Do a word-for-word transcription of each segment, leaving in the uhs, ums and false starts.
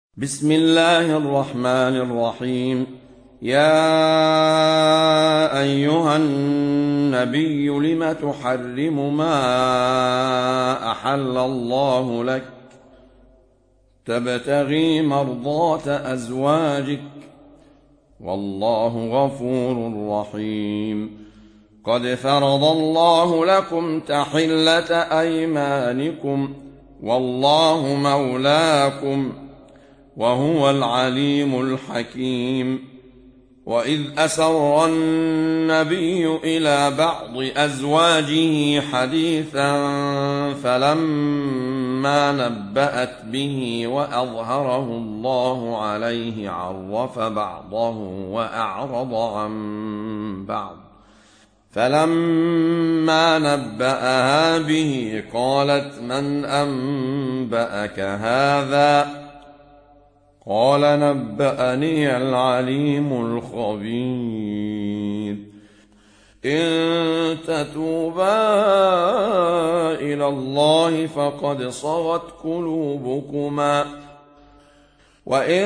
بسم الله الرحمن الرحيم. يا أيها النبي لم تحرم ما أحل الله لك تبتغي مرضات أزواجك والله غفور رحيم. قد فرض الله لكم تحلة أيمانكم والله مولاكم وهو العليم الحكيم. وإذ أسر النبي إلى بعض أزواجه حديثا فلما نبأت به وأظهره الله عليه عرف بعضه وأعرض عن بعض، فلما نبأها به قالت من أنبأك هذا؟ قال نبأني العليم الخبير. إن تتوبا إلى الله فقد صغت قلوبكما، وإن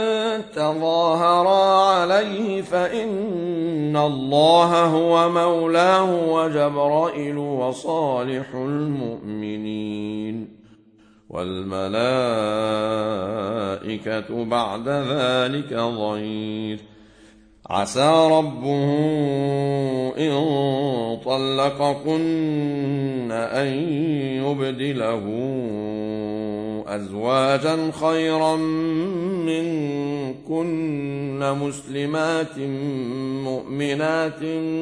تظاهرا عليه فإن الله هو مولاه وجبرائيل وصالح المؤمنين والملائكة بعد ذلك ظهير. عسى ربه إن طلقكن أن يبدله أزواجا خيرا منكن مسلمات مؤمنات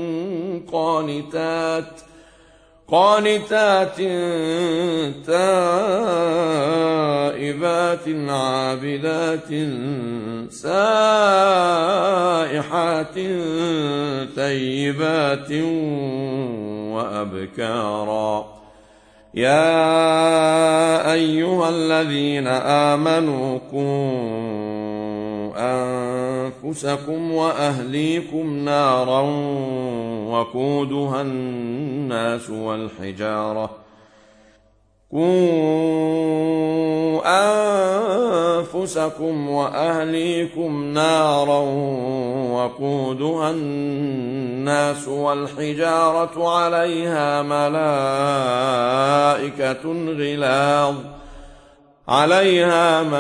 قانتات قانتات تائبات عابدات سائحات ثيبات وأبكارا. يا أيها الذين آمنوا قوا أنفسكم وأهليكم نارا وقودها الناس والحجارة قوا أنفسكم وأهليكم نارا وقودها الناس والحجارة عليها ملائكة غلاظ عليها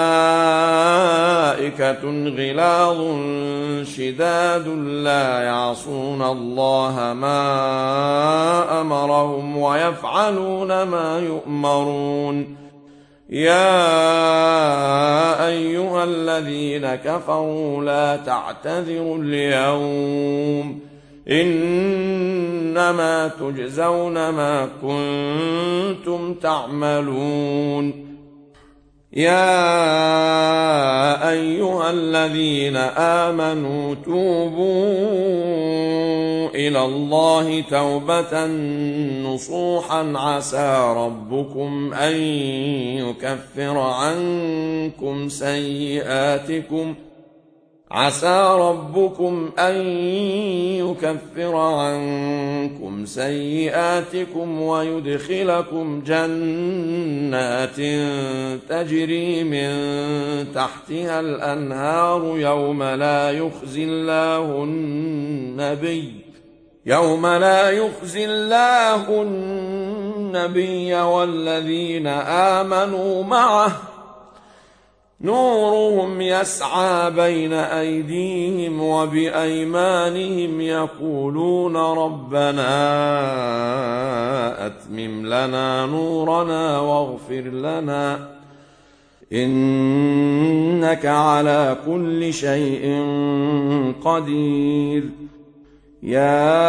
ملائكة غلاظ شداد لا يعصون الله ما أمرهم ويفعلون ما يؤمرون. يا أيها الذين كفروا لا تعتذروا اليوم إنما تجزون ما كنتم تعملون. يا أيها الذين آمنوا توبوا إلى الله توبة نصوحا عسى ربكم أن يكفر عنكم سيئاتكم عسى ربكم أن يكفر عنكم سيئاتكم ويدخلكم جنات تجري من تحتها الأنهار يوم لا يخزي الله النبي يوم لا يخزي الله النبي والذين آمنوا معه نورهم يسعى بين أيديهم وبأيمانهم يقولون ربنا أتمم لنا نورنا واغفر لنا إنك على كل شيء قدير. يا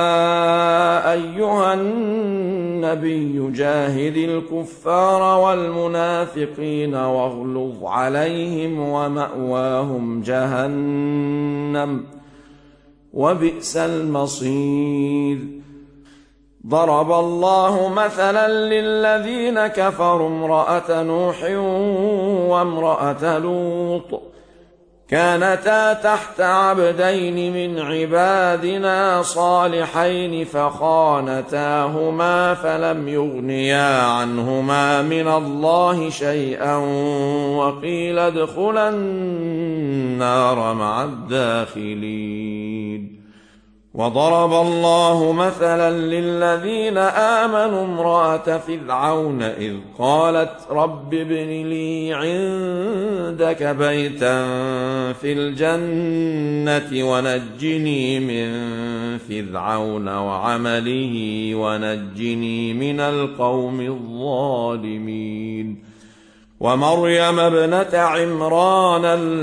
أيها النبي جاهد الكفار والمنافقين واغلظ عليهم ومأواهم جهنم وبئس المصير. ضرب الله مثلا للذين كفروا امرأة نوح وامرأة لوط كانتا تحت عبدين من عبادنا صالحين فخانتاهما فلم يغنيا عنهما من الله شيئا وقيل ادخلا النار مع الداخلين. وضرب الله مثلا للذين آمنوا امرأة فرعون إذ قالت رب ابن لي عندك بيتا في الجنة ونجني من فرعون وعمله ونجني من القوم الظالمين. ومريم ابنة عمران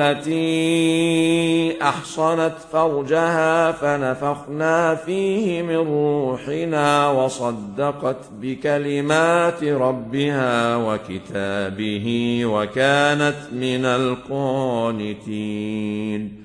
التي أحصنت فرجها فنفخنا فيه من روحنا وصدقت بكلمات ربها وكتابه وكانت من القانتين.